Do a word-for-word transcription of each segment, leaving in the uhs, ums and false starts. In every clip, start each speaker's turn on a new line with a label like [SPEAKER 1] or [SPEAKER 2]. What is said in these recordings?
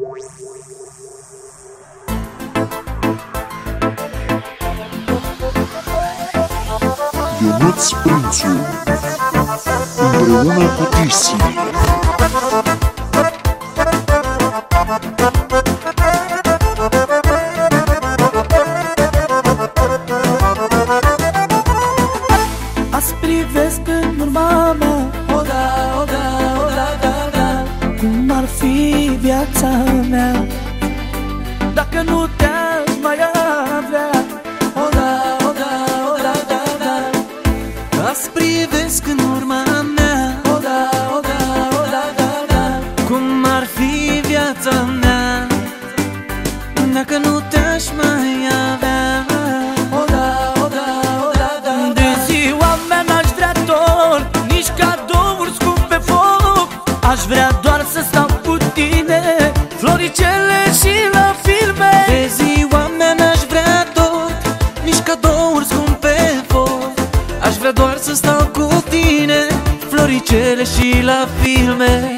[SPEAKER 1] Ionuț Prințu împreună cu Tisi.
[SPEAKER 2] Azi privesc în urma mea, o da, o da, o da, da, da, cum ar fi viața mea dacă nu te-aș mai avea. O da, o da, o da, da, da. Azi privesc în urma mea, o da, o da, o da, da, da, cum ar fi viața mea dacă nu te-aș mai avea. O da, o da, o da, da, de ziua mea n-aș vrea dor, nici cadouri scumpe foc. Aș vrea doar să stau cu tine, floricele și la filme.
[SPEAKER 3] De ziua mea n-aș vrea tot, nici cadouri scumpe foc. Aș vrea doar să stau cu tine, floricele și la filme.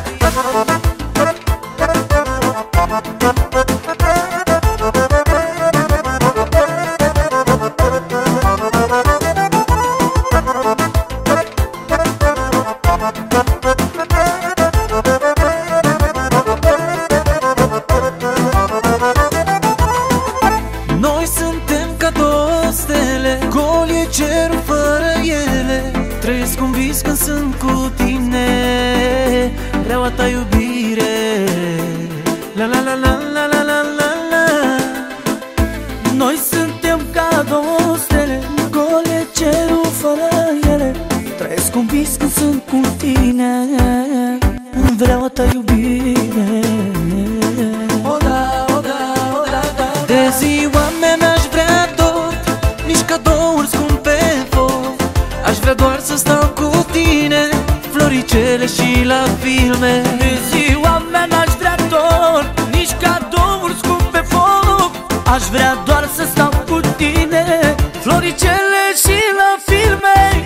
[SPEAKER 3] Noi suntem ca două stele, gol e cerul fără ele. Trăiesc un vis când sunt cu tine, reaua ta iubire. La la la la la la la la la.
[SPEAKER 2] Noi suntem ca două stele, gol e cerul fără ele. Trăiesc un vis când sunt cu tine, vreau a ta iubire. O da, o da, o da, da, da.
[SPEAKER 3] De ziua mea n-aș vrea tot, nici cadouri scumpe foc. Aș vrea doar să stau cu tine, floricele și la filme.
[SPEAKER 2] De ziua mea n-aș vrea tot, nici cadouri scumpe foc. Aș vrea doar să stau cu tine, floricele și la filme.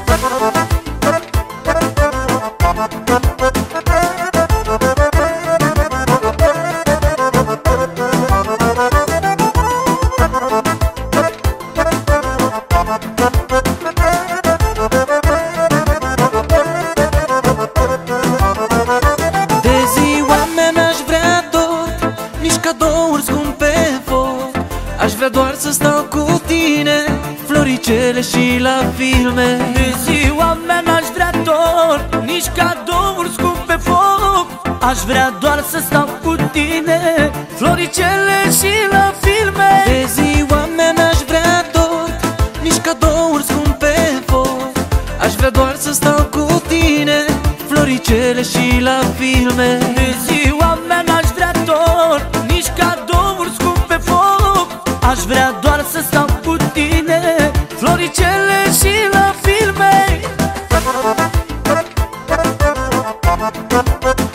[SPEAKER 3] De ziua mea n-aș vrea tot, nici cadouri scumpe foc. Aș vrea doar să stau cu tine, floricele și la filme.
[SPEAKER 2] De ziua mea n-aș vrea tot, nici cadouri scumpe foc. Aș vrea doar să stau cu tine, floricele și la filme.
[SPEAKER 3] De ziua mea n-aș vrea tot, nici cadouri scumpe foc. Aș vrea doar să stau cu tine, floricele și la filme.
[SPEAKER 2] De ziua mea n-aș vrea tot, nici cadouri scumpe foc. Aș vrea doar să stau cu tine, floricele și la filme.